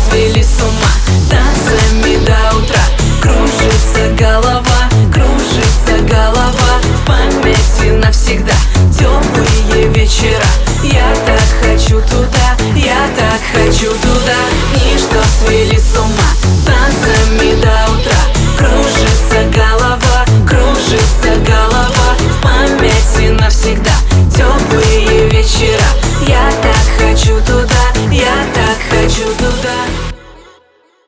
свели с ума танцами до утра. Кружится голова, кружится голова. В памяти навсегда теплые вечера. Я так хочу туда, я так хочу туда. Ничто свели с ума танцами до утра. Кружится голова, кружится голова. В памяти навсегда теплые вечера.